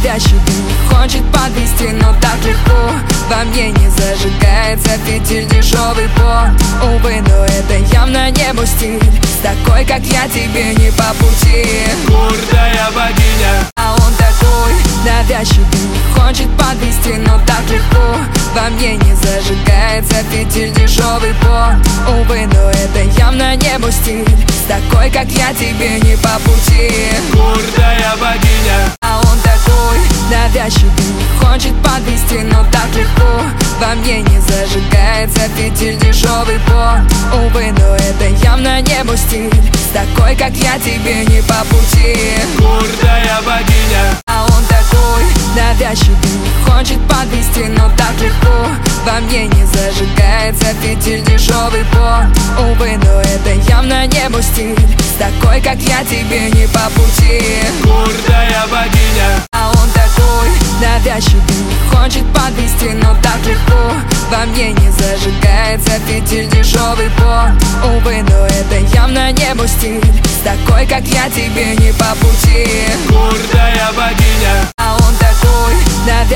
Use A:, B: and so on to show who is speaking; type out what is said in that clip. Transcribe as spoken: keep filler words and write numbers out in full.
A: навязчивый, хочет подвести, но так легко. Во мне не зажигается фитиль дешевый пон. Увы, но это явно не мой стиль. С такой, как я, тебе не по пути.
B: Гордая богиня,
A: а он такой навязчивый, хочет подвести, но так легко. Во мне не зажигается фитиль дешевый пон. Увы, но это явно не мой стиль. С такой, как я, тебе не по пути.
B: гордая богиня,
A: а он такой навязчивый, хочет подвести, но так легко. Во мне не зажигается фитиль дешевый пон. Увы, но это явно не мой стиль. С такой, как я, тебе не по пути.
B: гордая богиня,
A: а он такой навязчивый, хочет подвести, но так легко. Во мне не зажигается фитиль дешевый пон. Увы, но это явно не мой стиль. С такой, как я, тебе не по пути.
B: гордая богиня,
A: а он такой навязчивый, хочет подвести, но так легко. Во мне не зажигается фитиль дешевый пон. Увы, но это явно не мой стиль. С такой, как я, тебе не по пути.
B: гордая богиня,
A: а он такой навязчивый.